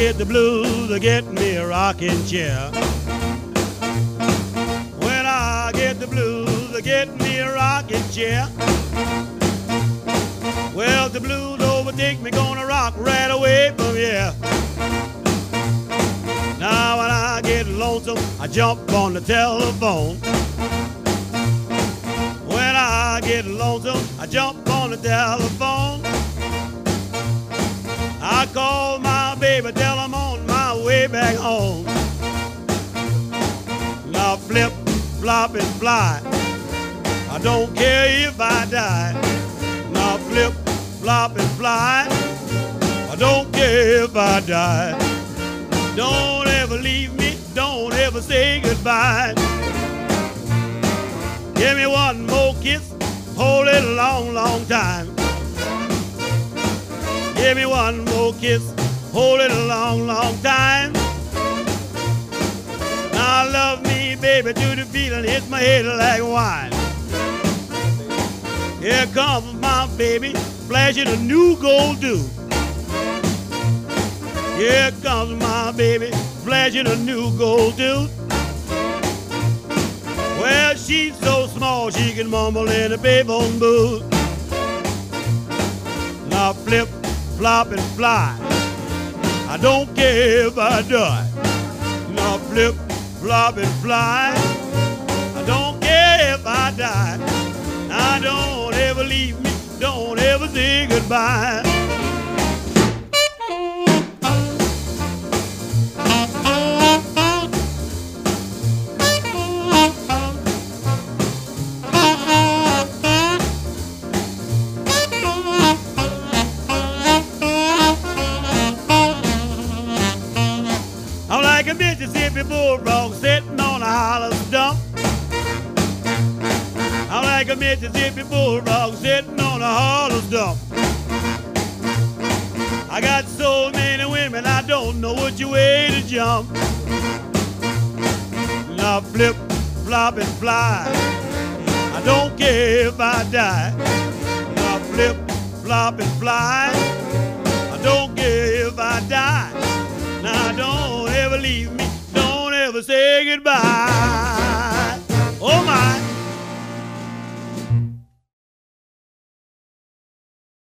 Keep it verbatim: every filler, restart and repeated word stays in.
get the blues, I get me a rocking chair. When I get the blues, I get me a rocking chair. Well, the blues overtake me, gonna rock right away from here. Now when I get lonesome, I jump on the telephone. When I get lonesome, I jump on the telephone. I call my baby, tell I'm on my way back home. Now flip, flop, and fly, I don't care if I die. Now flip, flop, and fly, I don't care if I die. Don't ever leave me, don't ever say goodbye. Give me one more kiss, hold it a long, long time. Give me one more kiss, hold it a long, long time. Now love me, baby, to the feeling hits my head like wine. Here comes my baby, flashing a new gold tooth. Here comes my baby, flashing a new gold tooth. Well, she's so small she can mumble in a payphone booth. Now flip, flop, and fly, I don't care if I die. Now flip, flop, and fly, I don't care if I die. Now don't ever leave me, don't ever say goodbye. I'm like a Mississippi bulldog sitting on a hollow stump. I'm like a Mississippi bulldog sitting on a hollow stump. I got so many women, I don't know which way to jump. Now flip, flop, and fly, I don't care if I die. Now flip, flop, and fly, I don't care if I die. Now don't ever leave me,